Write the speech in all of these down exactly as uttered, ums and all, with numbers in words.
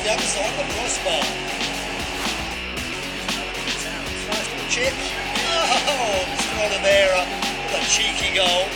the other side of the crossbar. Nice little chip. Oh, Mister Oliveira, what a cheeky goal.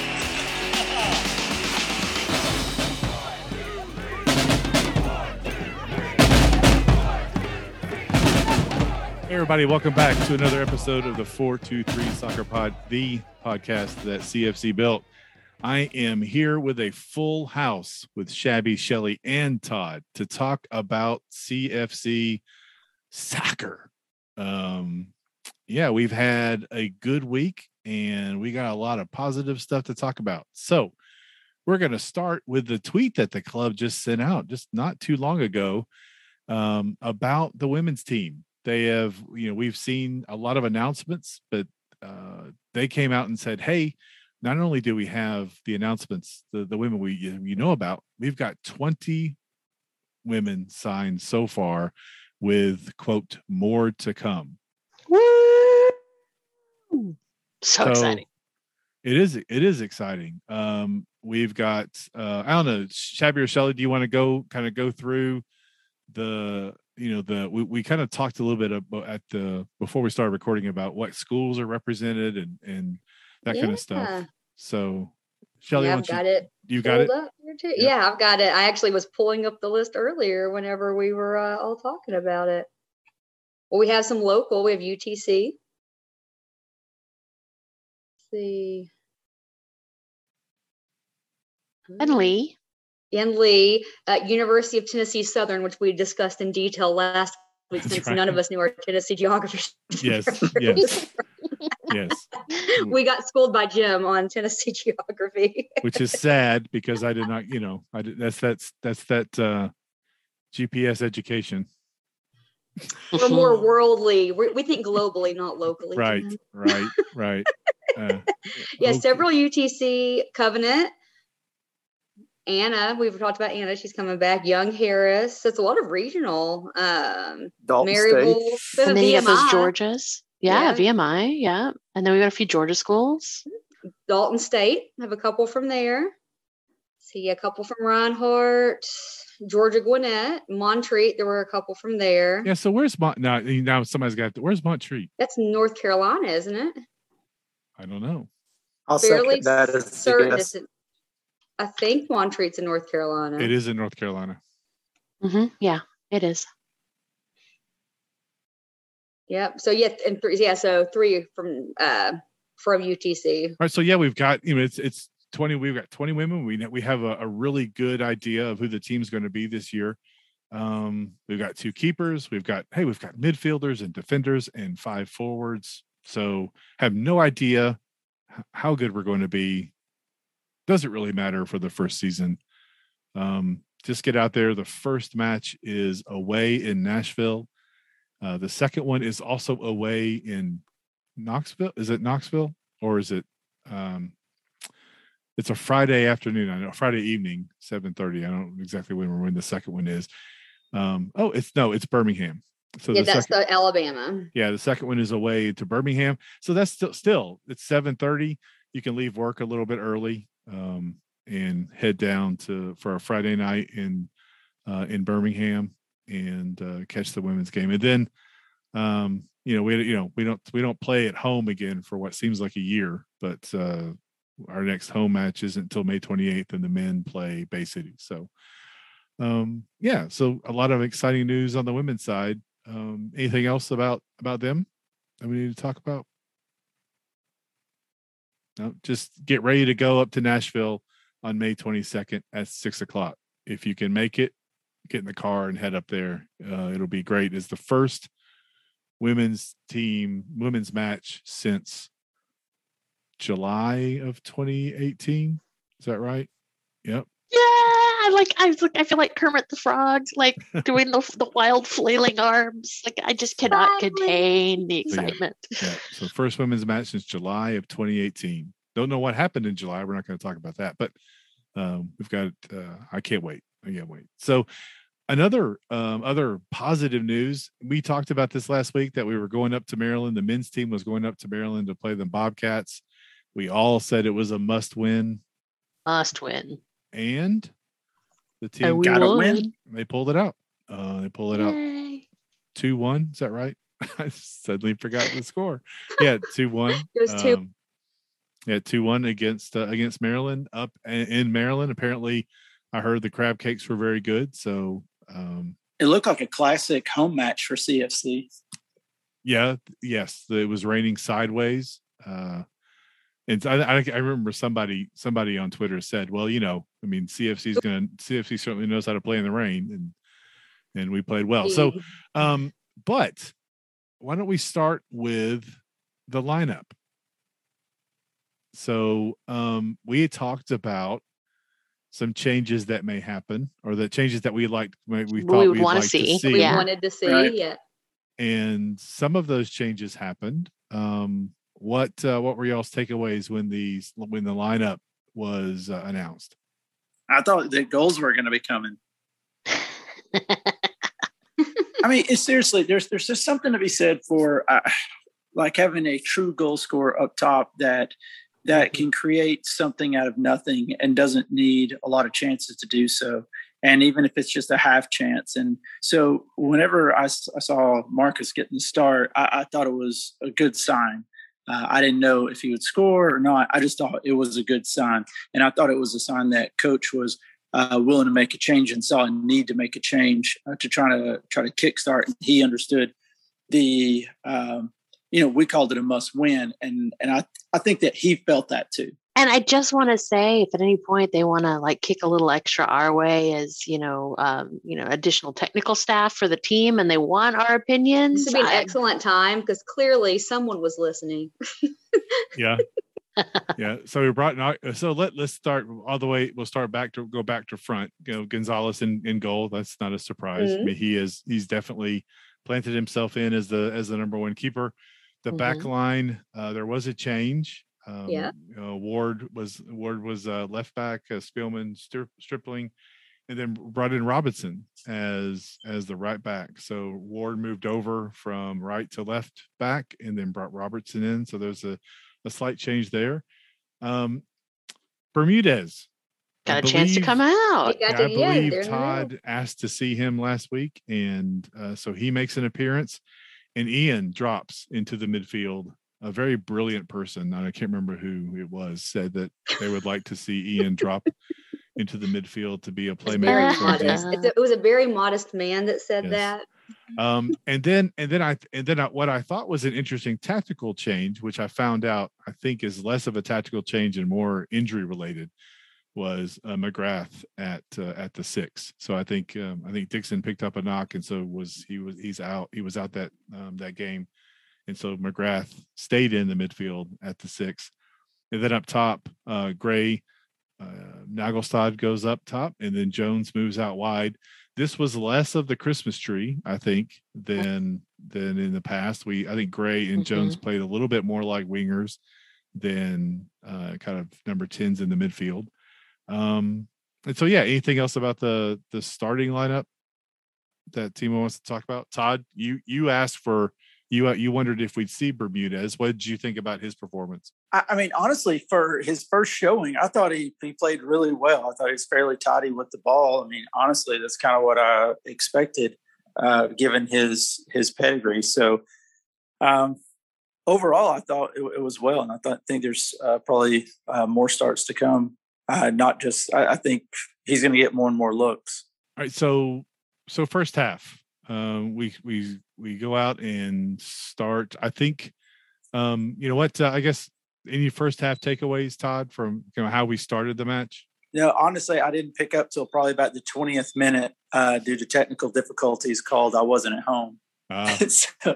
Hey everybody, welcome back to another episode of the four two three Soccer Pod, the podcast that C F C built. I am here with a full house with Shabby, Shelley, and Todd to talk about C F C soccer. Um, yeah, we've had a good week and we got a lot of positive stuff to talk about. So we're going to start with the tweet that the club just sent out just not too long ago um, about the women's team. They have, you know, we've seen a lot of announcements, but uh, they came out and said, hey, not only do we have the announcements, the, the women we you know about, we've got twenty women signed so far with, quote, more to come. Woo! So, so exciting. It is, it is exciting. Um, we've got, uh, I don't know, Shabby or Shelley, do you want to go kind of go through the, you know, the, we, we kind of talked a little bit about at the, before we started recording about what schools are represented and, and that yeah. kind of stuff. So Shelley, yeah, I've got you, it. You got it? Up here too. Yep. Yeah, I've got it. I actually was pulling up the list earlier whenever we were uh, all talking about it. Well, we have some local, we have U T C. Let's see. And Lee. And Lee, uh, University of Tennessee Southern, which we discussed in detail last week, That's since right. none of us knew our Tennessee geography. Yes, yes, yes. We got schooled by Jim on Tennessee geography, which is sad because I did not, you know, I did, that's that's that's that uh, G P S education. We're more worldly. We're, we think globally, not locally. Right, Jim. right, right. Uh, yeah, okay. several U T C Covenant. Anna, we've talked about Anna. She's coming back. Young Harris. So it's a lot of regional. Um, Dalton Maryville, State. And then you got those Georgias. Yeah, Yeah. V M I. Yeah. And then we got a few Georgia schools. Dalton State. I have a couple from there. See a couple from Reinhardt. Georgia Gwinnett. Montreat. There were a couple from there. Yeah. So where's Mont? Now, now somebody's got. To, where's Montreat? That's North Carolina, isn't it? I don't know. I'll Fairly second that as certain. yes. It's in, I think Montreat's in North Carolina. It is in North Carolina. Mm-hmm. Yeah, it is. Yep. So yeah, and three. Yeah, so three from uh from U T C. All right. So yeah, we've got, you know, it's it's twenty. We've got twenty women. We we have a, a really good idea of who the team's going to be this year. Um, we've got two keepers. We've got hey, we've got midfielders and defenders and five forwards. So have no idea how good we're going to be. Doesn't really matter for the first season. Um, just get out there. The first match is away in Nashville. Uh, the second one is also away in Knoxville. Is it Knoxville or is it? Um, it's a Friday afternoon. I know Friday evening, seven thirty. I don't know exactly when when the second one is. Um, oh, it's no, it's Birmingham. So yeah, the that's second, the Alabama. Yeah, the second one is away to Birmingham. So that's still still it's seven thirty. You can leave work a little bit early um, and head down to for a Friday night in uh, in Birmingham and uh, catch the women's game. And then um, you know we you know we don't we don't play at home again for what seems like a year, but uh, our next home match isn't until May twenty-eighth, and the men play Bay City. So um, yeah, so a lot of exciting news on the women's side. Um, anything else about about them that we need to talk about? No, just get ready to go up to Nashville on May twenty-second at six o'clock. If you can make it, get in the car and head up there. Uh, it'll be great. It's the first women's team, women's match since July of twenty eighteen. Is that right? Yep. Yeah, I like. I like. I feel like Kermit the Frog, like doing the the wild flailing arms. Like I just cannot contain the excitement. So, yeah. yeah. So first women's match since July of twenty eighteen. Don't know what happened in July. We're not going to talk about that, but um, we've got. Uh, I can't wait. I can't wait. So another um, other positive news. We talked about this last week that we were going up to Maryland. The men's team was going up to Maryland to play the Bobcats. We all said it was a must win. Must win. And the team got to win. They pulled it out. Uh, they pull it out Yay. two one. Is that right? I suddenly forgot the score. Yeah, two one. It was two. Um, yeah, two one against uh, against Maryland up in, in Maryland. Apparently, I heard the crab cakes were very good. So um, It looked like a classic home match for C F C. yeah, yes, it was raining sideways. Uh, and I, I, I remember somebody somebody on Twitter said, "Well, you know, I mean, C F C's going to C F C certainly knows how to play in the rain, and and we played well." So, um, but why don't we start with the lineup? So um, we had talked about some changes that may happen, or the changes that we like we We thought would we'd wanna like see. to see. We Yeah. wanted to see, Right. yeah. And some of those changes happened. Um, what uh, what were y'all's takeaways when these when the lineup was uh, announced? I thought the goals were going to be coming. I mean, it's seriously, there's there's just something to be said for uh, like having a true goal scorer up top that that can create something out of nothing and doesn't need a lot of chances to do so. And even if it's just a half chance. And so whenever I, s- I saw Marcus getting the start, I, I thought it was a good sign. Uh, I didn't know if he would score or not. I just thought it was a good sign. And I thought it was a sign that coach was uh, willing to make a change and saw a need to make a change uh, to try to try to kickstart. He understood the, um, you know, we called it a must win. And, and I, I think that he felt that too. And I just want to say, if at any point they want to like kick a little extra our way as, you know, um, you know, additional technical staff for the team, and they want our opinions, This would be an I- excellent time because clearly someone was listening. Yeah, yeah. So we brought so let let's start all the way. We'll start back to go back to front. You know, Gonzalez in, in goal. That's not a surprise. I Mhm. mean, he is he's definitely planted himself in as the as the number one keeper. The back Mhm. line, uh, there was a change. Um, Yeah. you know, Ward was Ward was uh, left back. Uh, Spielman, Stri- Stripling, and then brought in Robinson as as the right back. So Ward moved over from right to left back, and then brought Robertson in. So there's a, a slight change there. Um, Bermudez I got a chance to believe- come out. He got I to, yeah, believe they're in the middle. Todd asked to see him last week, and uh, so he makes an appearance, and Ian drops into the midfield. A very brilliant person, and I can't remember who it was, said that they would like to see Ian drop into the midfield to be a It was very playmaker. for the team. modest. It's a- It was a very modest man that said Yes. that. Um, and then and then I and then I, what I thought was an interesting tactical change, which I found out I think is less of a tactical change and more injury related, was uh, McGrath at uh, at the six. So I think um, I think Dixon picked up a knock, and so was he was he's out he was out that um, that game, and so McGrath stayed in the midfield at the six, and then up top, uh, Gray. Uh, Nagelstad goes up top, and then Jones moves out wide. This was less of the Christmas tree, I think, than than in the past. We I think Gray and Jones played a little bit more like wingers than uh, kind of number tens in the midfield. Um, and so, yeah. Anything else about the the starting lineup that Timo wants to talk about? Todd, you you asked for you uh, you wondered if we'd see Bermudez. What did you think about his performance? I, I mean, honestly, for his first showing, I thought he, he played really well. I thought he was fairly tidy with the ball. I mean, honestly, that's kind of what I expected, uh, given his his pedigree. So, um, overall, I thought it, it was well, and I thought think there's uh, probably uh, more starts to come. Uh, not just, I, I think he's going to get more and more looks. All right, so so first half, um, we we we go out and start. I think, um, you know what? Uh, I guess any first half takeaways, Todd, from you know how we started the match. No, honestly, I didn't pick up till probably about the twentieth minute uh, due to technical difficulties. Called I wasn't at home. Uh, so,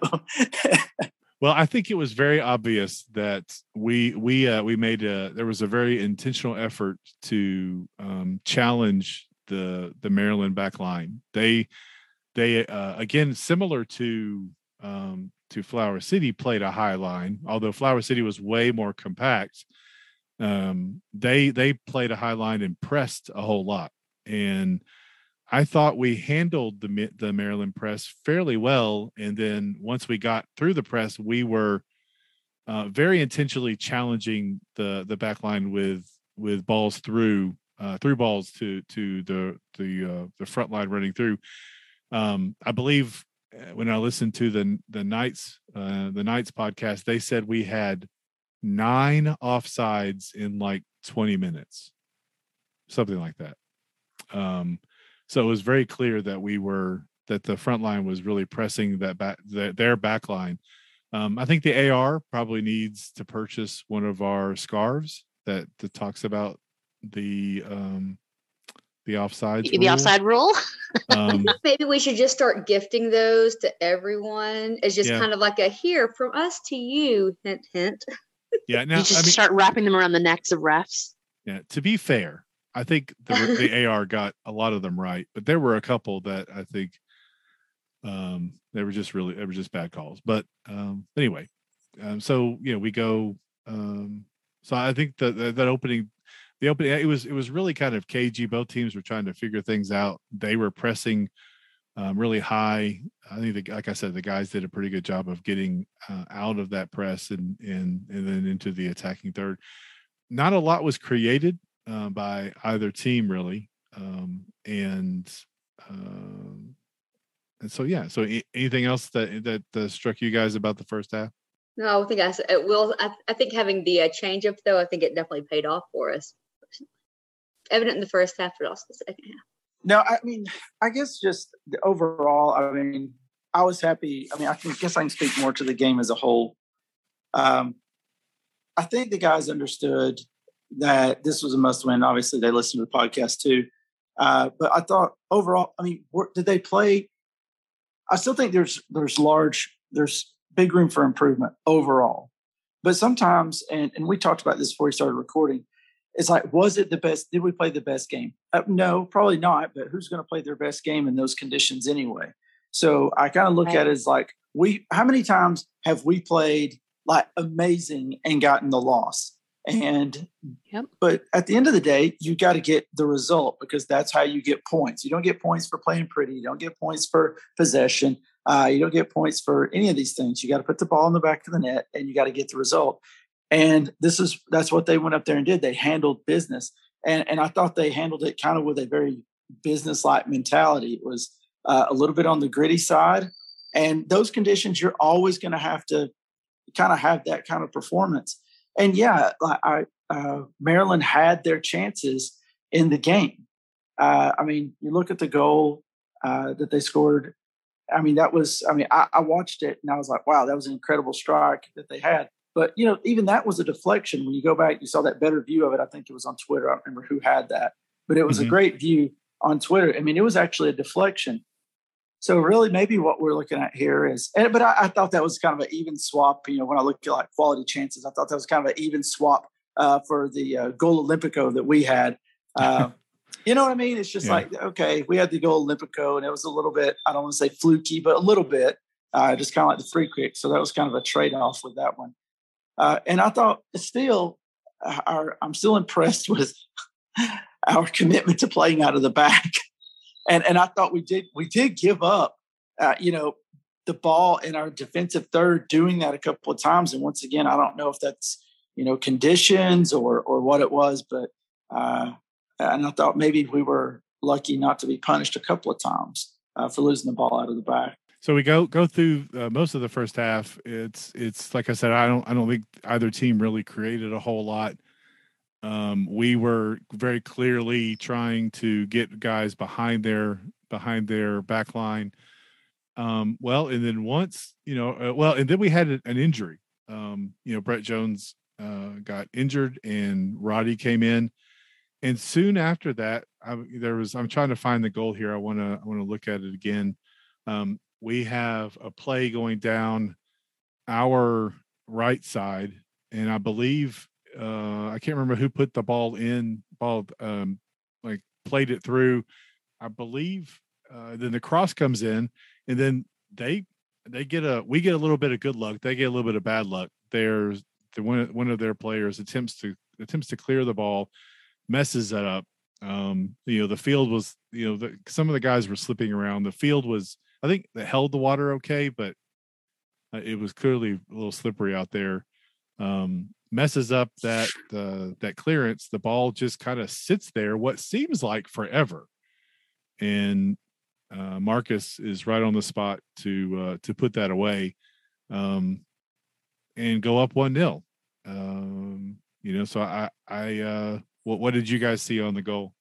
well, I think it was very obvious that we we uh, we made a there was a very intentional effort to um, challenge the the Maryland back line. They they uh, again similar to um, to Flower City played a high line, although Flower City was way more compact. Um, they they played a high line and pressed a whole lot, and I thought we handled the the Maryland press fairly well. And then once we got through the press, we were uh, very intentionally challenging the the back line with with balls through uh, through balls to to the the uh, the front line running through. Um, I believe uh, when I listened to the the Knights uh, the Knights podcast, they said we had nine offsides in like twenty minutes, something like that. Um, so it was very clear that we were that the front line was really pressing that back the, their back line. Um, I think the A R probably needs to purchase one of our scarves that, that talks about the um, the offsides The rule. offside rule. Um, Maybe we should just start gifting those to everyone. It's just Yeah. kind of like a here from us to you, hint, hint. yeah. Now, You just I mean, start wrapping them around the necks of refs. yeah. To be fair, I think the the A R got a lot of them right, but there were a couple that I think um, they were just really they were just bad calls. But um, anyway, um, so you know we go. Um, so I think that that that opening. The opening, it was it was really kind of cagey. Both teams were trying to figure things out. They were pressing um, really high. I think, the, like I said, the guys did a pretty good job of getting uh, out of that press and and and then into the attacking third. Not a lot was created uh, by either team really, um, and um, and so yeah. So a- anything else that that uh, struck you guys about the first half? No, I think I, s- it will. I, I think having the uh, change up though, I think it definitely paid off for us. Evident in the first half, but also the second half. No, I mean, I guess just the overall, I mean, I was happy. I mean, I can, guess I can speak more to the game as a whole. Um, I think the guys understood that this was a must win. Obviously, they listened to the podcast too. Uh, but I thought overall, I mean, were, did they play? I still think there's there's large, there's big room for improvement overall. But sometimes, and, and we talked about this before we started recording, it's like, was it the best? Did we play the best game? Uh, no, probably not. But who's going to play their best game in those conditions anyway? So I kind of look Right. at it as like, we. How many times have we played like amazing and gotten the loss? And Yep. but at the end of the day, you got to get the result because that's how you get points. You don't get points for playing pretty. You don't get points for possession. Uh, you don't get points for any of these things. You got to put the ball in the back of the net and you got to get the result. And this is that's what they went up there and did. They handled business, and and I thought they handled it kind of with a very business-like mentality. It was uh, a little bit on the gritty side, and those conditions you're always going to have to kind of have that kind of performance. And yeah, like I, uh, Maryland had their chances in the game. Uh, I mean, you look at the goal uh, that they scored. I mean, that was. I mean, I, I watched it and I was like, wow, that was an incredible strike that they had. But, you know, even that was a deflection. When you go back, you saw that better view of it. I think it was on Twitter. I don't remember who had that. But it was Mhm. a great view on Twitter. I mean, it was actually a deflection. So really maybe what we're looking at here is – but I, I thought that was kind of an even swap. You know, when I look at like quality chances, I thought that was kind of an even swap uh, for the uh, goal Olympico that we had. Uh, you know what I mean? It's just Yeah. like, okay, we had the goal Olympico, and it was a little bit – I don't want to say fluky, but a little bit. Uh, just kind of like the free kick. So that was kind of a trade-off with that one. Uh, and I thought still, uh, our, I'm still impressed with our commitment to playing out of the back. And and I thought we did we did give up, uh, you know, the ball in our defensive third, doing that a couple of times. And once again, I don't know if that's, you know, conditions or or what it was, but uh, and I thought maybe we were lucky not to be punished a couple of times uh, for losing the ball out of the back. So we go go through uh, most of the first half. It's it's like I said, I don't I don't think either team really created a whole lot. Um, we were very clearly trying to get guys behind their behind their back line. Um, well, and then once you know, uh, well, and then we had an injury. Um, you know, Brett Jones uh, got injured, and Roddy came in, and soon after that, I, there was. I'm trying to find the goal here. I want to I want to look at it again. Um, we have a play going down our right side, and I believe uh, I can't remember who put the ball in, ball um, like played it through. I believe uh, then the cross comes in, and then they they get a we get a little bit of good luck. They get a little bit of bad luck. There's the one one of their players attempts to attempts to clear the ball, messes that up. Um, you know, the field was you know the, some of the guys were slipping around. The field was. I think that held the water okay, but uh, it was clearly a little slippery out there. Um, messes up that uh, that clearance. The ball just kind of sits there, what seems like forever. And uh, Marcus is right on the spot to uh, to put that away um, and go up one nil. Um, you know, so I I uh, what what did you guys see on the goal?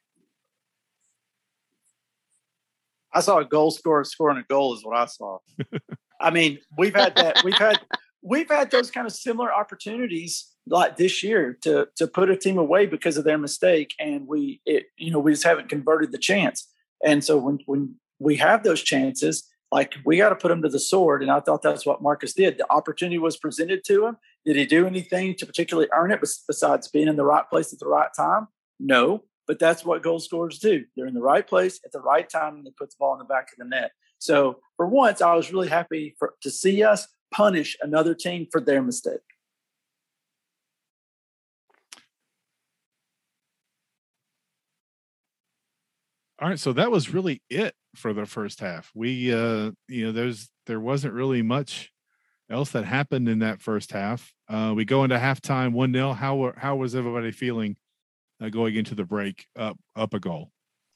I saw a goal scorer scoring a goal is what I saw. I mean, we've had that. We've had we've had those kind of similar opportunities like this year to to put a team away because of their mistake, and we it you know we just haven't converted the chance. And so when when we have those chances, like we got to put them to the sword. And I thought that's what Marcus did. The opportunity was presented to him. Did he do anything to particularly earn it besides being in the right place at the right time? No. But that's what goal scorers do. They're in the right place at the right time, and they put the ball in the back of the net. So for once, I was really happy for, to see us punish another team for their mistake. All right, so that was really it for the first half. We, uh, you know, there's there wasn't really much else that happened in that first half. Uh, we go into halftime one nil. How how was everybody feeling Uh, going into the break up up a goal?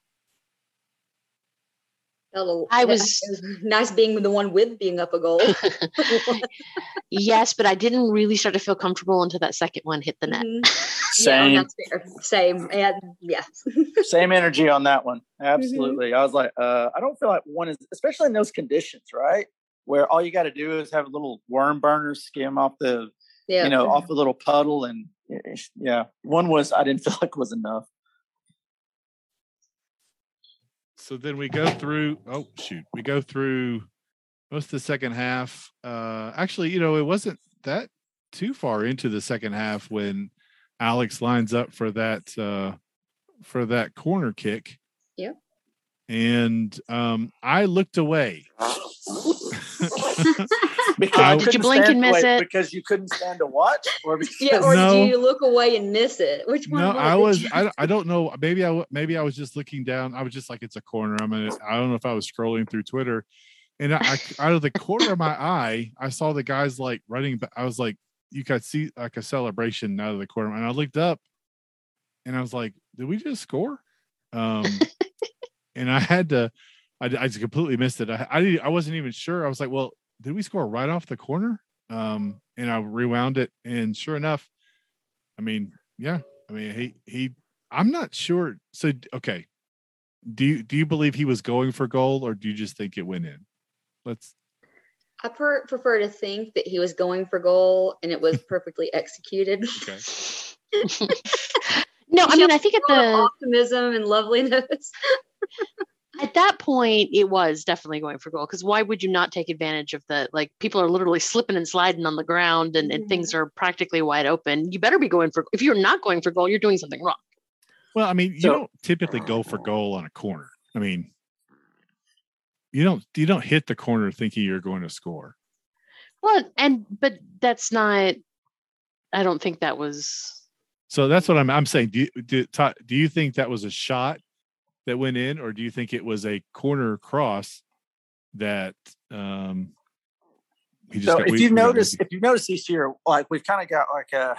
I was, it was nice being the one with being up a goal. Yes, but I didn't really start to feel comfortable until that second one hit the net. Mm-hmm. Same. Yeah, that's fair. Same. And yeah. Same energy on that one. Absolutely. Mm-hmm. I was like, uh, I don't feel like one is, especially in those conditions, right? Where all you got to do is have a little worm burner skim off the, yeah. you know, off a little puddle. And yeah, one was, I didn't feel like was enough. So then we go through, oh, shoot. We go through most of the second half. Uh, actually, you know, it wasn't that too far into the second half when Alex lines up for that, uh, for that corner kick. Yeah. And um, I looked away. Because did you blink and miss it? Because you couldn't stand to watch, or because yeah, or no, did you look away and miss it? Which one? No, was I it? was. I, I don't know. Maybe I maybe I was just looking down. I was just like, it's a corner. I'm gonna. I don't know if I was scrolling through Twitter, and I, I out of the corner of my eye, I saw the guys like running. But I was like, you could see like a celebration out of the corner, and I looked up, and I was like, did we just score? Um, and I had to. I, I just completely missed it. I I, I wasn't even sure. I was like, well, did we score right off the corner? Um, and I rewound it, and sure enough, I mean, yeah, I mean, he he. I'm not sure. So, okay, do you do you believe he was going for goal, or do you just think it went in? Let's. I per- prefer to think that he was going for goal, and it was perfectly executed. Okay. No, I mean, I think at the optimism and loveliness. At that point, it was definitely going for goal, because why would you not take advantage of the, like, people are literally slipping and sliding on the ground and, and things are practically wide open. You better be going for, if you're not going for goal, you're doing something wrong. Well, I mean, you so, don't typically go for goal on a corner. I mean, you don't, you don't hit the corner thinking you're going to score. Well, and, but that's not, I don't think that was. So that's what I'm, I'm saying. Do you, do, do you think that was a shot that went in, or do you think it was a corner cross that um he just so got, if we, you we notice if you notice this year, like we've kind of got like a,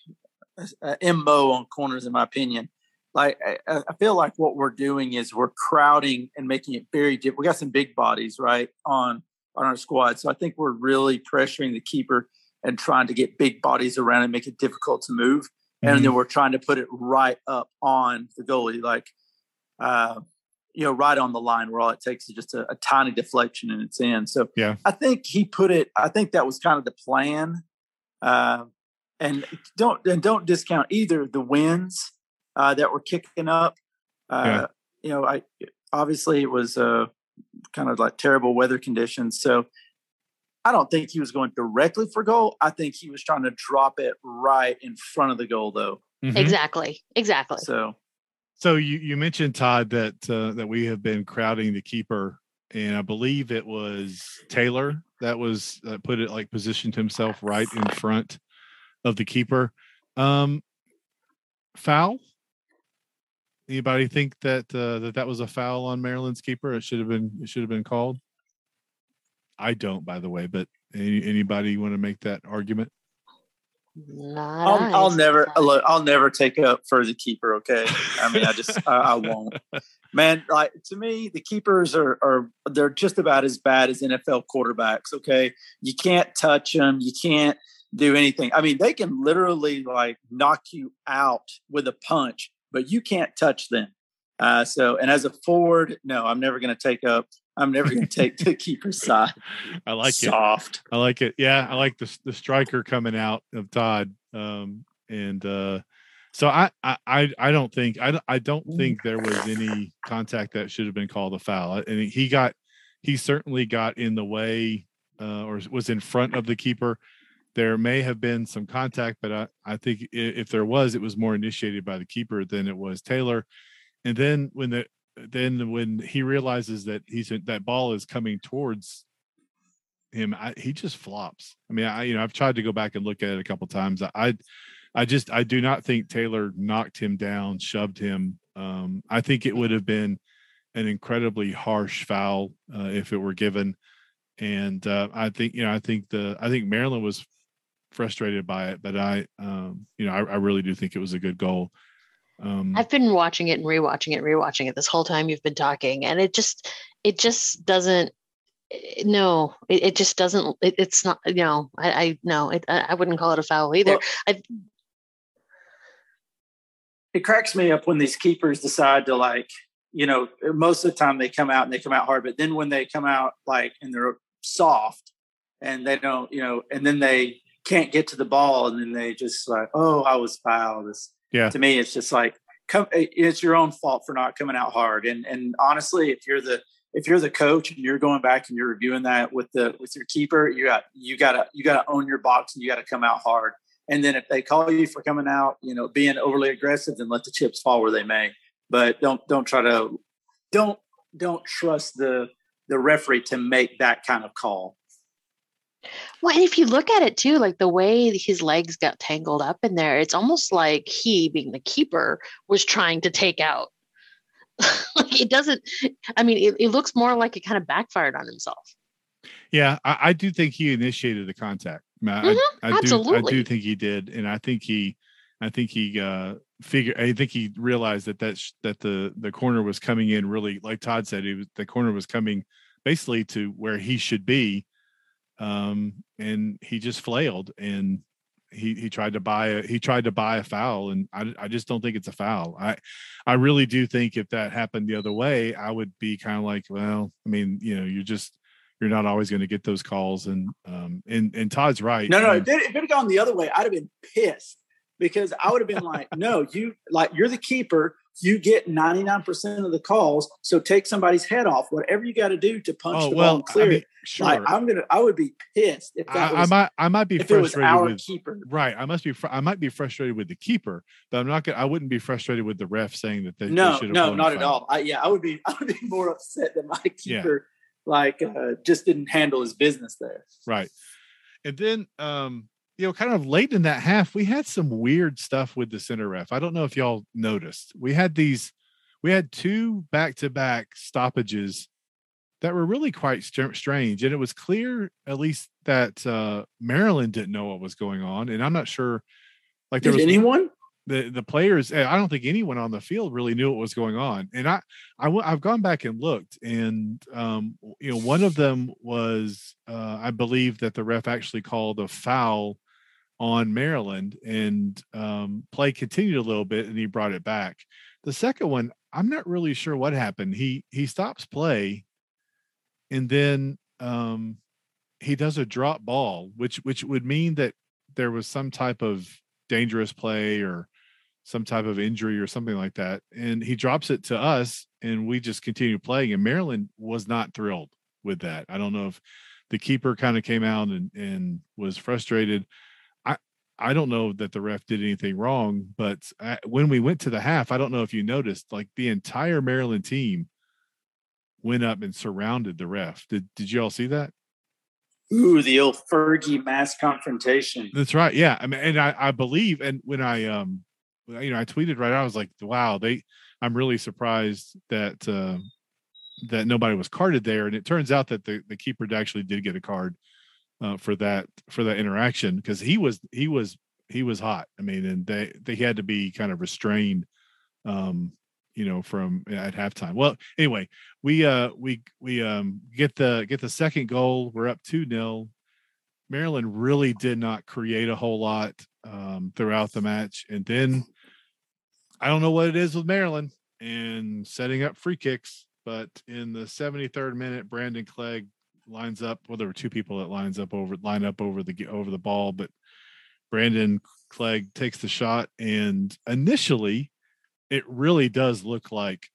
a M O on corners, in my opinion. Like I, I feel like what we're doing is we're crowding and making it very difficult. We got some big bodies right on on our squad, so I think we're really pressuring the keeper and trying to get big bodies around and make it difficult to move. Mm-hmm. And then we're trying to put it right up on the goalie, like Uh, you know, right on the line where all it takes is just a, a tiny deflection and it's in. So yeah, I think he put it, I think that was kind of the plan. Uh, and don't, and don't discount either the winds uh, that were kicking up. Uh, yeah. You know, I, obviously it was uh, kind of like terrible weather conditions. So I don't think he was going directly for goal. I think he was trying to drop it right in front of the goal though. Mm-hmm. Exactly. Exactly. So, So you, you mentioned, Todd, that uh, that we have been crowding the keeper, and I believe it was Taylor that was uh, put it like positioned himself right in front of the keeper. Um, foul? Anybody think that uh, that that was a foul on Maryland's keeper? It should have been. It should have been called. I don't, by the way, but any, anybody want to make that argument? Not I'll, I'll never, I'll, I'll never take up for the keeper. Okay. I mean, I just, I, I won't. Man, like to me, the keepers are are they're just about as bad as N F L quarterbacks. Okay, you can't touch them. You can't do anything. I mean, they can literally like knock you out with a punch, but you can't touch them. Uh, so, and as a forward, no, I'm never going to take up. I'm never going to take the keeper side. I like Soft. it. Soft. I like it. Yeah, I like the the striker coming out of Todd. Um, and uh, so I, I I don't think I I don't think there was any contact that should have been called a foul. And he got he certainly got in the way uh, or was in front of the keeper. There may have been some contact, but I, I think if there was, it was more initiated by the keeper than it was Taylor. And then when the then when he realizes that he's that ball is coming towards him, I, he just flops. I mean, I you know I've tried to go back and look at it a couple of times. I I just I do not think Taylor knocked him down, shoved him. Um, I think it would have been an incredibly harsh foul uh, if it were given. And uh, I think you know I think the I think Maryland was frustrated by it, but I um, you know I, I really do think it was a good goal. Um, I've been watching it and rewatching it, and rewatching it this whole time you've been talking, and it just, it just doesn't. No, it, it just doesn't. It, it's not. You know, I, I no, it, I, I wouldn't call it a foul either. Well, I, it cracks me up when these keepers decide to like, you know, most of the time they come out and they come out hard, but then when they come out like and they're soft and they don't, you know, and then they can't get to the ball and then they just like, oh, I was fouled. This. Yeah. To me, it's just like, come, it's your own fault for not coming out hard. And and honestly, if you're the if you're the coach and you're going back and you're reviewing that with the with your keeper, you got you gotta you gotta own your box and you gotta come out hard. And then if they call you for coming out, you know, being overly aggressive, then let the chips fall where they may. But don't don't try to don't don't trust the the referee to make that kind of call. Well, and if you look at it too, like the way his legs got tangled up in there, it's almost like he, being the keeper, was trying to take out. Like it doesn't, I mean, it, it looks more like it kind of backfired on himself. Yeah, I, I do think he initiated the contact. I, Mm-hmm, I, I absolutely. do, I do think he did. And I think he, I think he uh, figured, I think he realized that that's, that the, the corner was coming in really, like Todd said, it was, the corner was coming basically to where he should be. Um, and he just flailed and he, he tried to buy a, he tried to buy a foul. And I, I just don't think it's a foul. I, I really do think if that happened the other way, I would be kind of like, well, I mean, you know, you're just, you're not always going to get those calls. And, um, and, and Todd's right. No, no, I mean, if it had gone the other way, I'd have been pissed because I would have been like, no, you like, you're the keeper. You get ninety-nine percent of the calls. So take somebody's head off, whatever you got to do to punch oh, the well, ball and clear I mean, it. sure. Like, I'm going to, I would be pissed if that I, was, I might, I might be if it was frustrated our with keeper. Right. I must be, fr- I might be frustrated with the keeper, but I'm not going to, I wouldn't be frustrated with the ref saying that they, No, they should have no, blown a not at foul. all. I, yeah, I would be, I would be more upset that my keeper like uh, just didn't handle his business there. Right. And then, um, you know, kind of late in that half, we had some weird stuff with the center ref. I don't know if y'all noticed. We had these, we had two back-to-back stoppages that were really quite st- strange. And it was clear, at least, that uh, Maryland didn't know what was going on. And I'm not sure, like, there Did was anyone? the the players. I don't think anyone on the field really knew what was going on. And I, I w- I've gone back and looked, and um, you know, one of them was, uh, I believe that the ref actually called a foul on Maryland, and um, play continued a little bit, and he brought it back. The second one, I'm not really sure what happened. He he stops play, and then um, he does a drop ball, which which would mean that there was some type of dangerous play or some type of injury or something like that. And he drops it to us, and we just continue playing. And Maryland was not thrilled with that. I don't know if the keeper kind of came out and, and was frustrated. I, I don't know that the ref did anything wrong, but I, when we went to the half, I don't know if you noticed, like the entire Maryland team went up and surrounded the ref. Did, did you all see that? Ooh, the old Fergie mass confrontation. That's right. Yeah. I mean, and I, I believe, and when I, um, you know, I tweeted right out, I was like, wow, they, I'm really surprised that, uh, that nobody was carded there. And it turns out that the, the keeper actually did get a card uh, for that, for that interaction. Cause he was, he was, he was hot. I mean, and they, they had to be kind of restrained um, you know, from at halftime. Well, anyway, we uh we we um get the get the second goal. We're up two nil. Maryland really did not create a whole lot um, throughout the match, and then I don't know what it is with Maryland and setting up free kicks, but in the seventy-third minute, Brandon Clegg lines up. Well, there were two people that lines up over line up over the over the ball, but Brandon Clegg takes the shot, and initially, it really does look like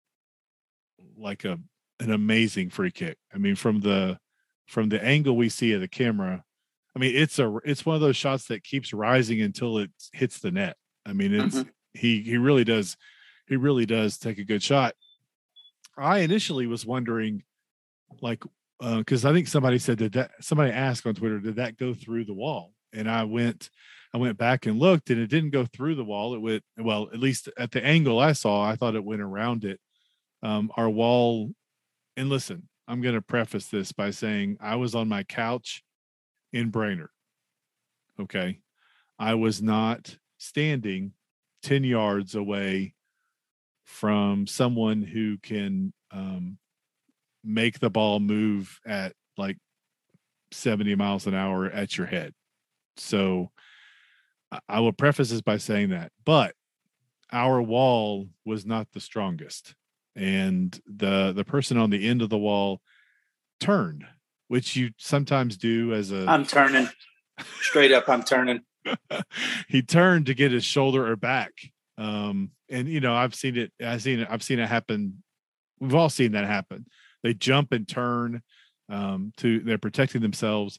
like a an amazing free kick. I mean, from the from the angle we see of the camera, I mean, it's a it's one of those shots that keeps rising until it hits the net. I mean, it's mm-hmm. he he really does he really does take a good shot. I initially was wondering, like, because uh, I think somebody said that, that somebody asked on Twitter, did that go through the wall? And I went I went back and looked, and it didn't go through the wall. It went, well, at least at the angle I saw, I thought it went around it. Um, our wall, and listen, I'm going to preface this by saying I was on my couch in Brainerd. Okay. I was not standing ten yards away from someone who can um, make the ball move at like seventy miles an hour at your head. So I will preface this by saying that, but our wall was not the strongest. And the the person on the end of the wall turned, which you sometimes do as a I'm turning straight up. I'm turning. He turned to get his shoulder or back. Um, and you know, I've seen it, I've seen it, I've seen it happen. We've all seen that happen. They jump and turn um to they're protecting themselves.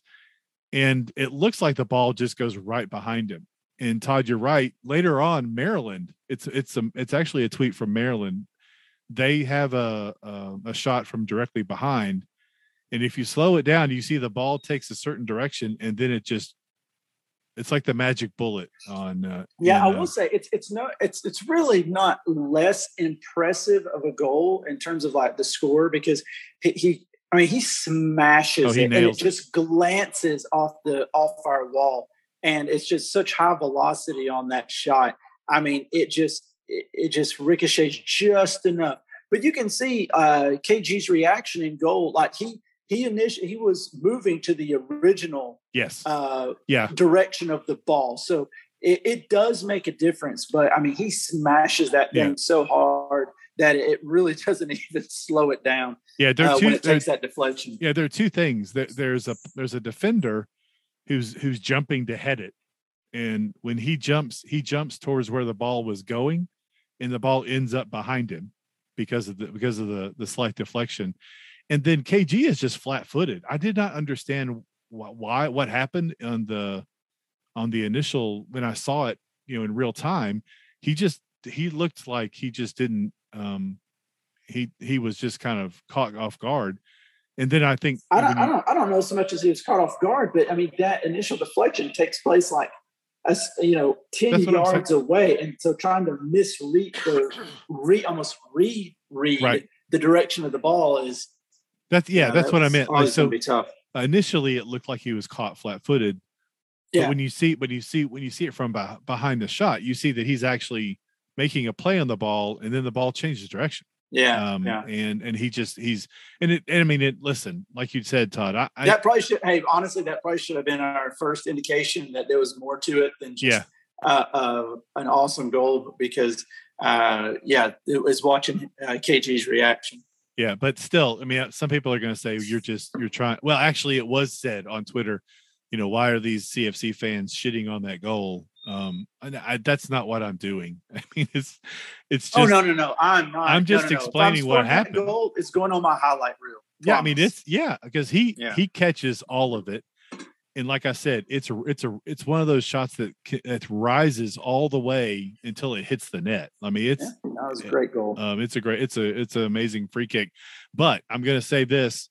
And it looks like the ball just goes right behind him. And Todd, you're right. Later on, Maryland, it's it's a, it's actually a tweet from Maryland. They have a, a a shot from directly behind, and if you slow it down, you see the ball takes a certain direction, and then it just it's like the magic bullet on. Uh, yeah, in, I will uh, say it's it's no it's it's really not less impressive of a goal in terms of like the score because he. he I mean, he smashes oh, he it, and it, it just glances off the off our wall, and it's just such high velocity on that shot. I mean, it just it, it just ricochets just enough. But you can see uh, K G's reaction in goal. Like he he initially he was moving to the original yes uh, yeah direction of the ball, so it, it does make a difference. But I mean, he smashes that thing yeah. so hard that it really doesn't even slow it down. Yeah, there are uh, two, when it takes that deflection. Yeah, there are two things. There, there's a there's a defender who's who's jumping to head it, and when he jumps, he jumps towards where the ball was going, and the ball ends up behind him because of the because of the the slight deflection. And then K G is just flat-footed. I did not understand wh- why what happened on the on the initial when I saw it, you know, in real time. He just he looked like he just didn't. Um, he he was just kind of caught off guard, and then I think I don't, I don't I don't know so much as he was caught off guard, but I mean that initial deflection takes place like as you know ten yards away, and so trying to misread the re almost read read right. the direction of the ball is that's yeah, yeah that's, that's what I meant. Like, so be tough. Initially, it looked like he was caught flat-footed, but yeah. when you see when you see when you see it from be- behind the shot, you see that he's actually making a play on the ball, and then the ball changes direction. Yeah, um, yeah, and and he just he's and it. And I mean, it. Listen, like you said, Todd. I, I that probably should. Hey, honestly, that probably should have been our first indication that there was more to it than just yeah. uh, uh, an awesome goal. Because uh, yeah, it was watching uh, K G's reaction. Yeah, but still, I mean, some people are going to say you're just you're trying. Well, actually, it was said on Twitter. You know, why are these C F C fans shitting on that goal? Um, and I, that's not what I'm doing. I mean, it's it's just. Oh no no no! I'm not. I'm just no, no, no. explaining what happened. Goal, it's going on my highlight reel. Promise. Yeah, I mean it's yeah because he yeah. he catches all of it, and like I said, it's a it's a it's one of those shots that that rises all the way until it hits the net. I mean, it's yeah, that was a great goal. Um, it's a great it's a it's an amazing free kick. But I'm gonna say this.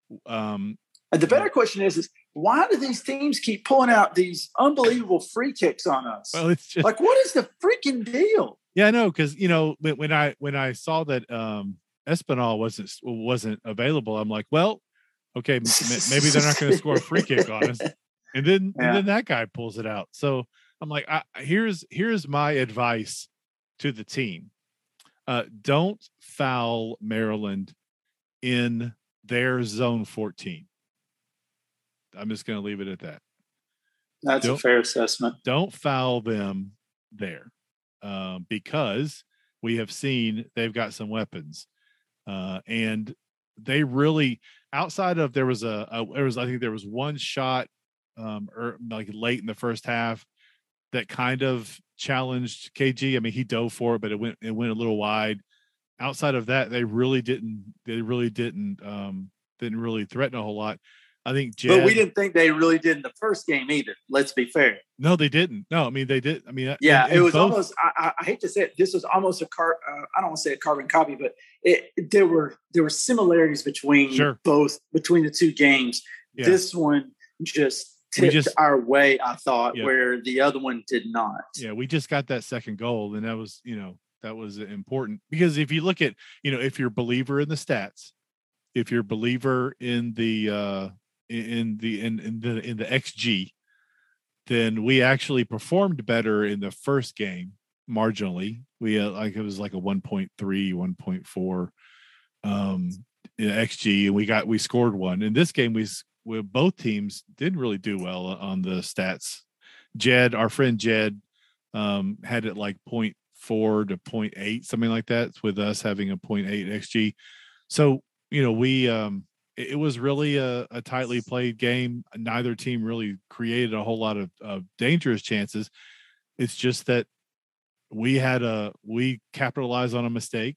Um, and the better question is is. Why do these teams keep pulling out these unbelievable free kicks on us? Well, it's just like, what is the freaking deal? Yeah, I know, because you know when, when I when I saw that um, Espinal wasn't wasn't available, I'm like, well, okay, m- maybe they're not going to score a free kick on us, and then yeah. and then that guy pulls it out. So I'm like, I, here's here's my advice to the team. Uh, don't foul Maryland in their zone fourteen. I'm just going to leave it at that. That's don't, a fair assessment. Don't foul them there uh, because we have seen they've got some weapons. Uh, and they really, outside of there was a, a there was I think there was one shot um, or like late in the first half that kind of challenged K G. I mean, he dove for it, but it went it went a little wide. Outside of that, they really didn't. They really didn't. Um, didn't really threaten a whole lot. I think, Jed, but we didn't think they really did in the first game either. Let's be fair. No, they didn't. No, I mean they did. I mean, yeah, in, in it was both, almost. I, I hate to say it. This was almost a car. Uh, I don't want to say a carbon copy, but it, there were there were similarities between sure. both between the two games. Yeah. This one just tipped just, our way, I thought, yeah. where the other one did not. Yeah, we just got that second goal, and that was, you know, that was important because if you look at, you know, if you're a believer in the stats, if you're a believer in the uh, in the in, in the in the X G, then we actually performed better in the first game marginally. We uh, like it was like a one point three, one point four um, X G, and we got we scored one. In this game, we. Well, both teams didn't really do well on the stats. Jed, our friend Jed, um, had it like zero point four to zero point eight, something like that, with us having a zero point eight X G. So, you know, we um, it, it was really a, a tightly played game. Neither team really created a whole lot of, of dangerous chances. It's just that we had a we capitalized on a mistake,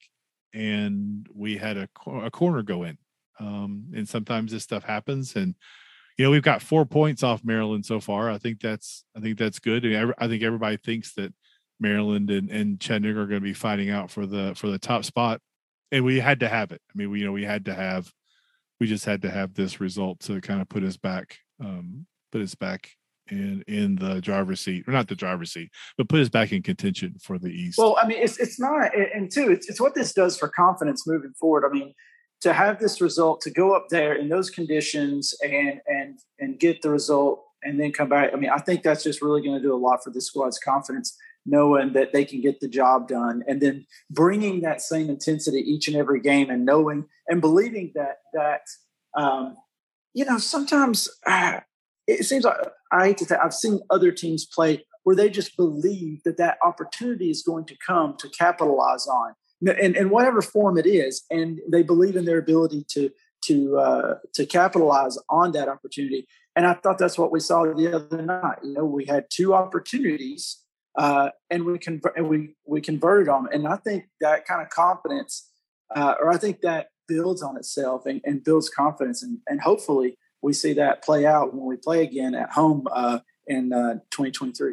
and we had a, a corner go in. Um, and sometimes this stuff happens, and you know we've got four points off Maryland so far. I think that's I think that's good. I, mean, I think everybody thinks that Maryland and, and Chattanooga are going to be fighting out for the for the top spot, and we had to have it. I mean, we you know we had to have we just had to have this result to kind of put us back, um, put us back in in the driver's seat, or not the driver's seat, but put us back in contention for the East. Well, I mean, it's it's not, and two, it's it's what this does for confidence moving forward. I mean. To have this result, to go up there in those conditions and and and get the result and then come back. I mean, I think that's just really going to do a lot for this squad's confidence, knowing that they can get the job done, and then bringing that same intensity each and every game, and knowing and believing that that um, you know sometimes uh, it seems like I hate to say I've seen other teams play where they just believe that that opportunity is going to come to capitalize on. In, in whatever form it is, and they believe in their ability to to uh, to capitalize on that opportunity. And I thought that's what we saw the other night. You know, we had two opportunities, uh, and we con- and we we converted them. And I think that kind of confidence, uh, or I think that builds on itself and, and builds confidence, and, and hopefully we see that play out when we play again at home uh, in uh, twenty twenty-three.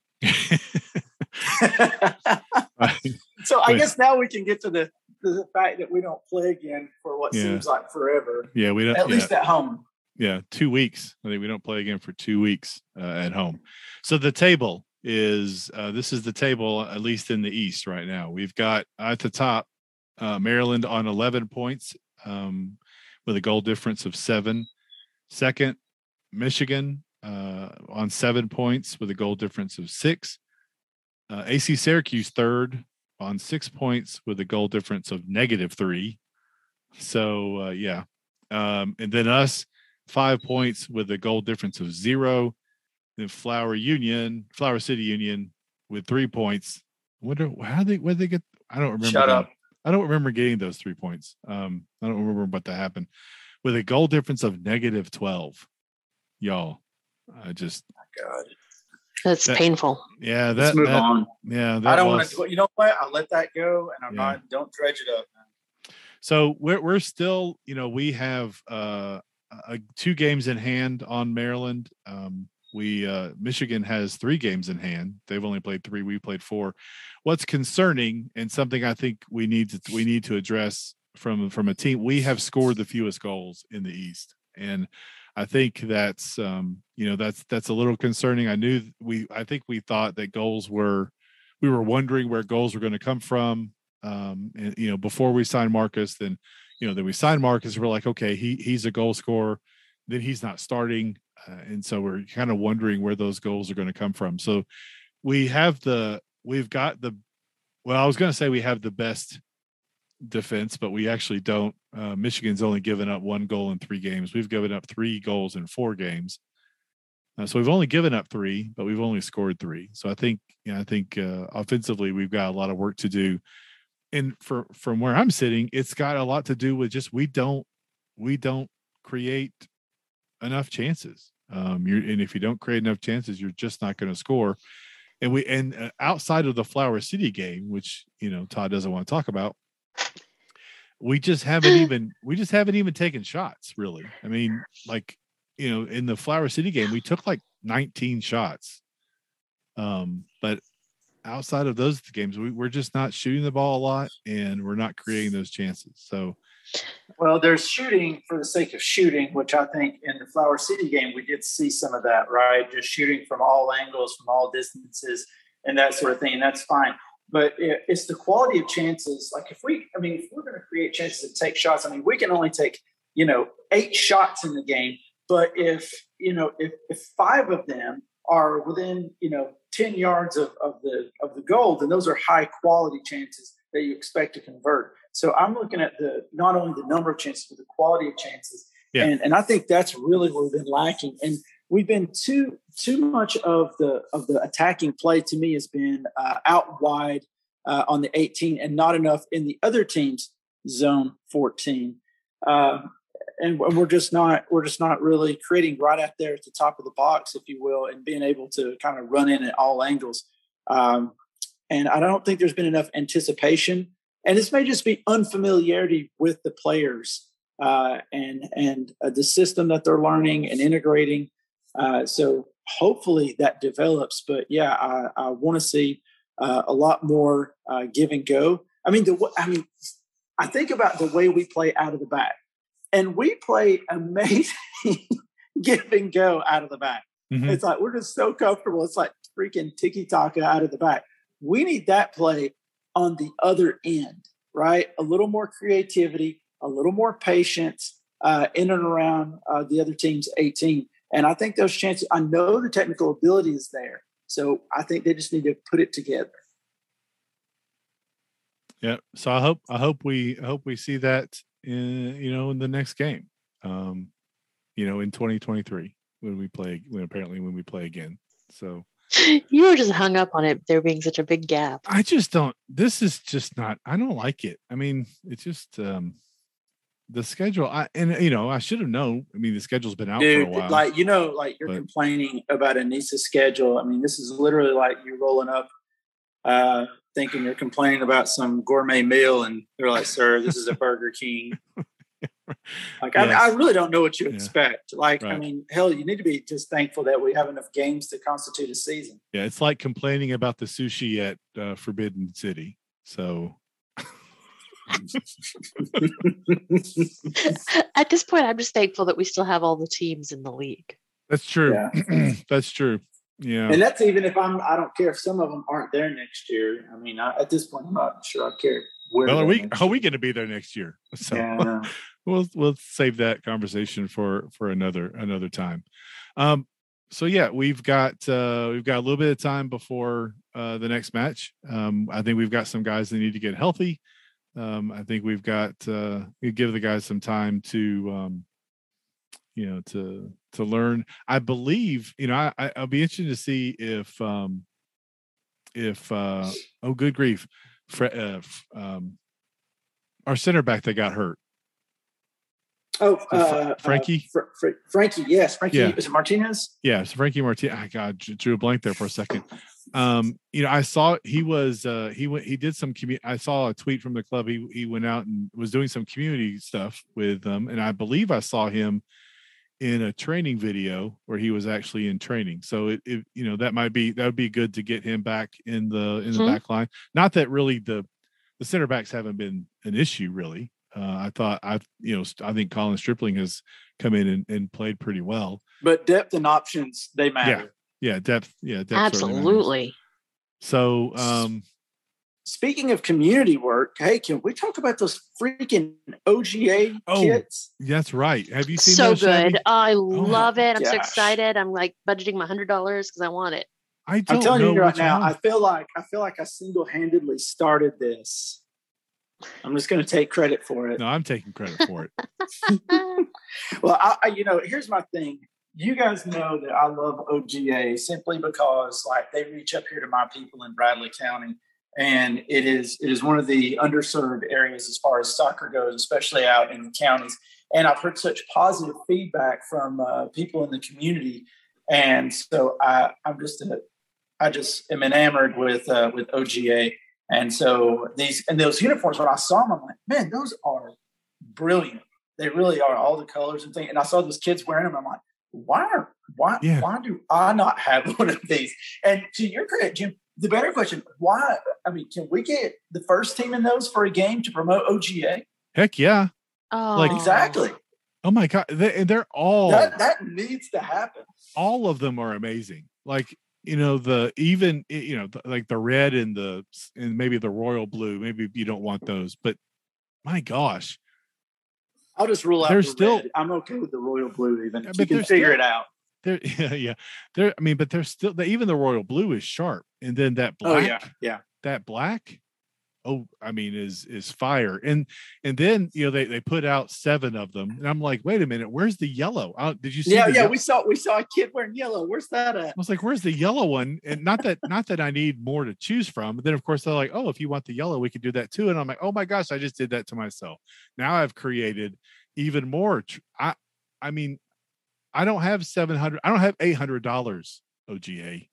So I guess now we can get to the, the fact that we don't play again for what yeah. seems like forever. Yeah, we don't. At yeah. least at home. Yeah, two weeks. I think we don't play again for two weeks uh, at home. So the table is uh, this is the table at least in the East right now. We've got at the top uh, Maryland on eleven points um, with a goal difference of seven. Second, Michigan uh, on seven points with a goal difference of six. Uh, A C Syracuse third on six points with a goal difference of negative three. So, uh, yeah. Um, and then us, five points with a goal difference of zero. Then Flower Union, Flower City Union with three points. I wonder how they, where they get, I don't remember. Shut them. up. I don't remember getting those three points. Um, I don't remember what that happened. With a goal difference of negative twelve. Y'all, I just. Oh my God. That's that, painful. Yeah, that, Let's move that, on. Yeah, that I don't was, want to. You know what? I'll let that go, and I'm yeah. not. Don't dredge it up. Man. So we're we're still, you know, we have uh, uh, two games in hand on Maryland. Um, we uh, Michigan has three games in hand. They've only played three. We played four. What's concerning and something I think we need to we need to address from from a team. We have scored the fewest goals in the East, and I think that's um, you know that's that's a little concerning. I knew we I think we thought that goals were we were wondering where goals were going to come from. Um, and you know before we signed Marcus, then you know then we signed Marcus. We're like, okay, he he's a goal scorer. Then he's not starting, uh, and so we're kind of wondering where those goals are going to come from. So we have the we've got the Well, I was going to say we have the best defense, but we actually don't. Uh, Michigan's only given up one goal in three games. We've given up three goals in four games. Uh, so we've only given up three, but we've only scored three. So I think, yeah, I think uh, offensively we've got a lot of work to do. And for from where I'm sitting, it's got a lot to do with just we don't we don't create enough chances. Um, you're, and if you don't create enough chances, you're just not going to score. And we and uh, outside of the Flower City game, which you know Todd doesn't want to talk about, we just haven't even we just haven't even taken shots. Really, I mean, like you know, in the Flower City game, we took like nineteen shots. Um, but outside of those games, we, we're just not shooting the ball a lot, and we're not creating those chances. So. Well, there's shooting for the sake of shooting, which I think in the Flower City game, we did see some of that, right? Just shooting from all angles, from all distances and that sort of thing. And that's fine. But it, it's the quality of chances. Like if we, I mean, if we're going to create chances and take shots, I mean, we can only take, you know, eight shots in the game. But if, you know, if, if five of them are within, you know, ten yards of, of the, of the goal, then those are high quality chances that you expect to convert. So I'm looking at the not only the number of chances, but the quality of chances. Yeah. And and I think that's really where we've been lacking. And we've been too too much of the of the attacking play to me has been uh, out wide uh, on the eighteen and not enough in the other team's zone fourteen. Um, and we're just not we're just not really creating right out there at the top of the box, if you will, and being able to kind of run in at all angles. Um, and I don't think there's been enough anticipation. And this may just be unfamiliarity with the players uh, and and uh, the system that they're learning and integrating. Uh, so hopefully that develops. But yeah, I, I want to see uh, a lot more uh, give and go. I mean, the I mean, I think about the way we play out of the back, and we play amazing give and go out of the back. Mm-hmm. It's like we're just so comfortable. It's like freaking tiki taka out of the back. We need that play on the other end, right? A little more creativity, a little more patience uh, in and around uh, the other team's eighteen. And I think those chances, I know the technical ability is there. So I think they just need to put it together. Yeah. So I hope, I hope we, I hope we see that in, you know, in the next game, um, you know, in twenty twenty-three when we play, when apparently when we play again. So. You were just hung up on it there being such a big gap. I just don't. This is just not. I don't like it. I mean, it's just um, the schedule. I and you know I should have known. I mean, the schedule's been out Dude, for a while. Like you know, like you're but, complaining about a NISA schedule. I mean, this is literally like you're rolling up, uh, thinking you're complaining about some gourmet meal, and they're like, "Sir, this is a Burger King." Like yes. I, I really don't know what you yeah. expect. Like right. I mean, hell, you need to be just thankful that we have enough games to constitute a season. Yeah, it's like complaining about the sushi at uh, Forbidden City. So at this point, I'm just thankful that we still have all the teams in the league. That's true. Yeah. That's true. Yeah, and that's even if I'm. I don't care if some of them aren't there next year. I mean, I, at this point, I'm not sure I care. Where well, are we? Are we going to be there next year? So yeah, we'll we'll save that conversation for for another another time. Um, so yeah, we've got uh, we've got a little bit of time before uh, the next match. Um, I think we've got some guys that need to get healthy. Um, I think we've got uh, we give the guys some time to um, you know to to learn. I believe you know I, I I'll be interested to see if um, if uh, oh good grief. Uh, um, our center back that got hurt. Oh, uh, Frankie. Uh, Fr- Fr- Frankie, yes, Frankie. Yeah. Is it Martinez? Yeah, it's Frankie Martinez. I God, drew a blank there for a second. Um, you know, I saw he was uh, he went he did some commu- I saw a tweet from the club. He he went out and was doing some community stuff with them, and I believe I saw him in a training video where he was actually in training. So it, it you know, that might be, that would be good to get him back in the, in the mm-hmm. back line. Not that really the, the center backs haven't been an issue really. Uh, I thought I, you know, I think Colin Stripling has come in and, and played pretty well, but depth and options, they matter. Yeah. Yeah. Depth. Yeah. Depth Absolutely. So, um, speaking of community work, hey, can we talk about those freaking O G A oh, kits? That's right. Have you seen so those? good? Shabby? I love oh it. I'm gosh. so excited. I'm like budgeting my hundred dollars because I want it. I don't I'm telling know you right which now, one. I feel like I feel like I single-handedly started this. I'm just going to take credit for it. No, I'm taking credit for it. Well, I, I, you know, here's my thing. You guys know that I love O G A simply because, like, they reach up here to my people in Bradley County, and it is it is one of the underserved areas as far as soccer goes, especially out in the counties. And I've heard such positive feedback from uh, people in the community, and so I, I'm just a, I just am enamored with uh, with O G A. And so these and those uniforms, when I saw them, I'm like, man, those are brilliant. They really are, all the colors and things. And I saw those kids wearing them. I'm like, why are why Yeah. why do I not have one of these? And to your credit, Jim, the better question, why? I mean, can we get the first team in those for a game to promote O G A? Heck yeah. Oh, Like, Exactly. Oh my God. They, they're all, That that needs to happen. all of them are amazing. Like, you know, the, even, you know, the, like the red and the, and maybe the royal blue, maybe you don't want those, but my gosh. I'll just rule out There's the still- red. I'm okay with the royal blue even. Yeah, If but you can there's figure still- it out. There, yeah, yeah. There, I mean, but there's still, the, even the royal blue is sharp. And then that Oh, black, yeah. Yeah. that black, oh, I mean, is is fire. And and then, you know, they they put out seven of them, and I'm like, wait a minute, where's the yellow? Oh, did you see? Yeah. the Yeah. yellow? We saw we saw a kid wearing yellow. Where's that at? I was like, where's the yellow one? And not that not that I need more to choose from. But then of course they're like, oh, if you want the yellow, we could do that too. And I'm like, oh my gosh, I just did that to myself. Now I've created even more. Tr- I I mean, I don't have seven hundred. I don't have eight hundred dollars O G A.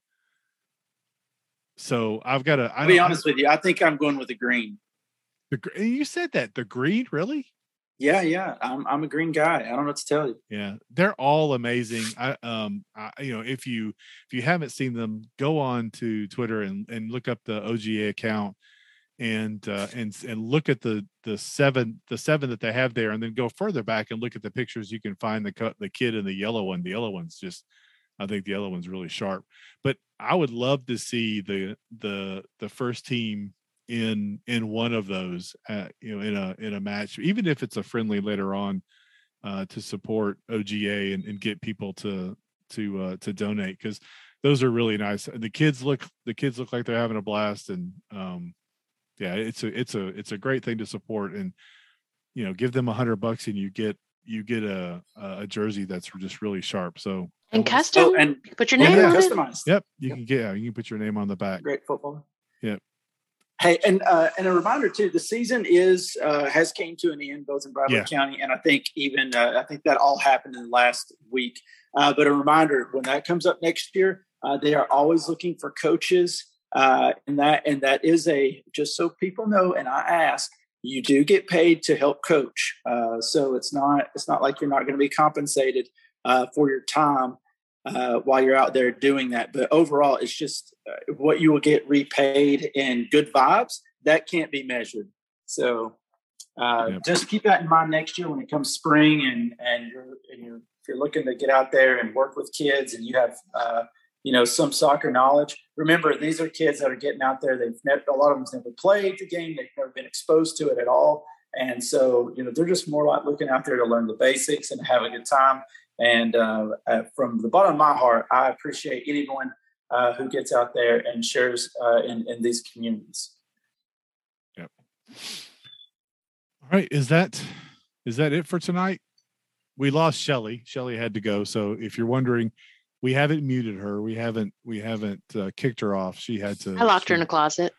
So I've got to. I'll be honest with you. I think I'm going with the green. The, gr- you said that the green, really? Yeah, yeah. I'm I'm a green guy. I don't know what to tell you. Yeah, they're all amazing. I um, I, you know, if you if you haven't seen them, go on to Twitter and and look up the O G A account and uh, and and look at the the seven the seven that they have there, and then go further back and look at the pictures. You can find the co- the kid in the yellow one. The yellow one's just, I think the yellow one's really sharp. But I would love to see the the the first team in in one of those, uh, you know, in a in a match, even if it's a friendly later on, uh, to support O G A and, and get people to to uh, to donate, because those are really nice. The kids look the kids look like they're having a blast, and um, yeah, it's a it's a it's a great thing to support. And you know, give them a hundred bucks and you get you get a a jersey that's just really sharp. So and custom. Oh, and Put your yeah, name yeah, on it. customized. yep, you can get yeah, you can put your name on the back. Great football. Yep. Hey, and uh, and a reminder too, the season is uh, has came to an end both in Bradley Yeah. County, and I think even uh, I think that all happened in the last week. Uh, but a reminder, when that comes up next year, uh, they are always looking for coaches, uh, and that and that is a just so people know. And I ask, you do get paid to help coach, uh, so it's not it's not like you're not going to be compensated uh, for your time uh, while you're out there doing that. But overall, it's just uh, what you will get repaid in good vibes that can't be measured. So uh, Yep. just keep that in mind next year when it comes spring, and and you're, and you're if you're looking to get out there and work with kids, and you have uh, you know some soccer knowledge. Remember, these are kids that are getting out there. They've never, a lot of them's never played the game. They've never been exposed to it at all. And so, you know, they're just more like looking out there to learn the basics and have a good time. And uh, uh, from the bottom of my heart, I appreciate anyone uh, who gets out there and shares uh, in, in these communities. Yep. All right. Is that is that it for tonight? We lost Shelly. Shelly had to go. So if you're wondering, we haven't muted her. We haven't we haven't uh, kicked her off. She had to. I locked she, her in a closet.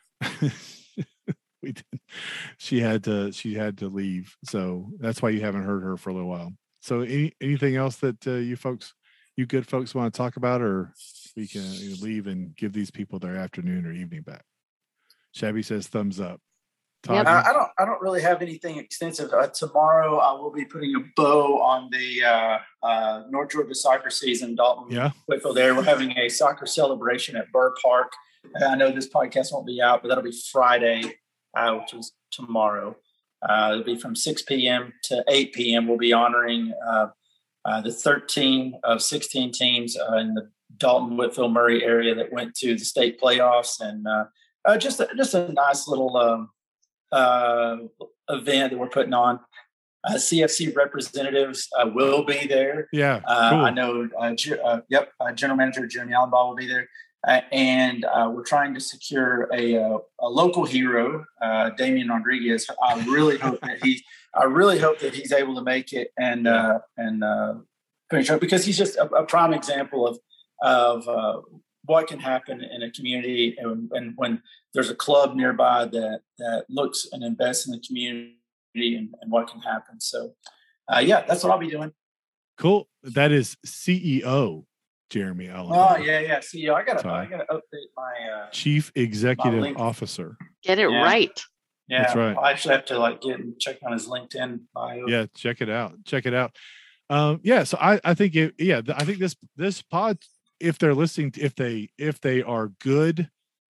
we did. She had to. She had to leave. So that's why you haven't heard her for a little while. So any anything else that uh, you folks, you good folks, want to talk about, or we can uh, leave and give these people their afternoon or evening back? Shabby says thumbs up. Todd, Yep. Uh, I don't. I don't really have anything extensive. Uh, tomorrow, I will be putting a bow on the uh, uh, North Georgia soccer season. Dalton, Yeah. Whitfield. There, we're having a soccer celebration at Burr Park. Uh, I know this podcast won't be out, but that'll be Friday, uh, which is tomorrow. Uh, it'll be from six p.m. to eight p.m. We'll be honoring uh, uh, the thirteen of sixteen teams uh, in the Dalton, Whitfield, Murray area that went to the state playoffs, and uh, uh, just a, just a nice little. Um, uh, event that we're putting on. Uh, C F C representatives uh, will be there. yeah, Uh, cool. I know, uh, G- uh, yep, uh, General Manager Jeremy Allenbaugh will be there. uh, and uh, we're trying to secure a a, a local hero, uh, Damian Rodriguez. I really hope that he, I really hope that he's able to make it and uh, and uh, finish up, because he's just a, a prime example of of uh, what can happen in a community, and, and when there's a club nearby that that looks and invests in the community, and, and what can happen. So, uh, yeah, that's what I'll be doing. Cool. That is C E O Jeremy Allen. Oh yeah, yeah. C E O. I gotta, I gotta update my uh, Chief Executive my Officer. Get it Yeah. right. Yeah, That's right. I actually have to like get and check on his LinkedIn bio. Yeah, check it out. Check it out. Um, yeah, so I, I think it, yeah, I think this this pod, if they're listening, to, if they if they are good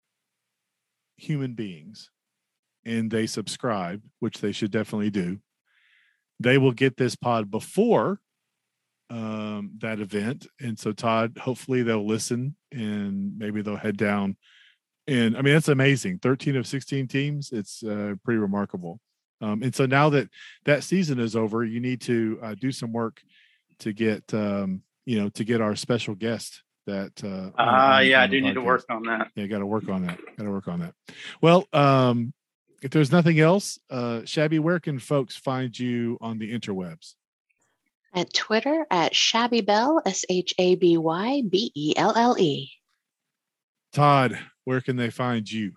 human beings and they subscribe, which they should definitely do, they will get this pod before um that event. And so Todd, hopefully they'll listen and maybe they'll head down. And I mean, that's amazing. thirteen of sixteen teams. It's uh, pretty remarkable. Um, and so now that that season is over, you need to uh, do some work to get, um, you know, to get our special guest that. Uh, Ah, uh, yeah, I do podcast. need to work on that. Yeah, got to work on that. Got to work on that. Well, um, if there's nothing else, uh, Shabby, where can folks find you on the interwebs? At Twitter at Shabby Bell, S H A B Y B E L L E. Todd, where can they find you?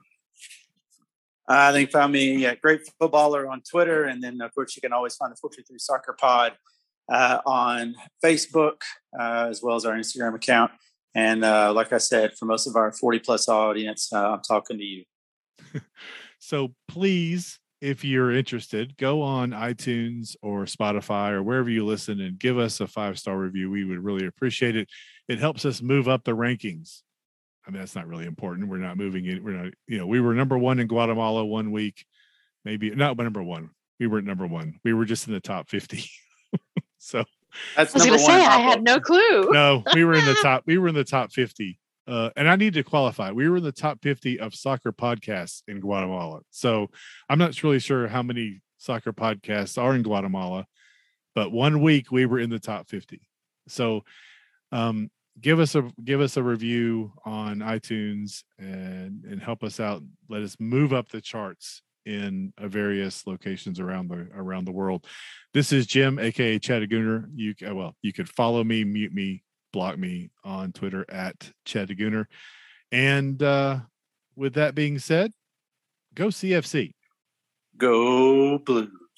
Uh, they can find me at Great Footballer on Twitter. And then, of course, you can always find the four two three Soccer Pod uh, on Facebook, uh, as well as our Instagram account. And uh, like I said, for most of our forty plus audience, uh, I'm talking to you. So please, if you're interested, go on iTunes or Spotify or wherever you listen and give us a five-star review. We would really appreciate it. It helps us move up the rankings. I mean, that's not really important. We're not moving it. We're not, you know, we were number one in Guatemala one week, maybe not number one. We weren't number one. We were just in the top fifty. So that's I was going to say, I had no clue. No, we were in the top, we were in the top fifty. Uh, and I need to qualify. We were in the top fifty of soccer podcasts in Guatemala. So I'm not really sure how many soccer podcasts are in Guatemala, but one week we were in the top fifty. So um, give us a give us a review on iTunes and and help us out. Let us move up the charts in uh, various locations around the around the world. This is Jim, aka Chattagooner. You well, you could follow me, mute me, block me on Twitter at Chattagooner. And uh, with that being said, go C F C. Go Blue.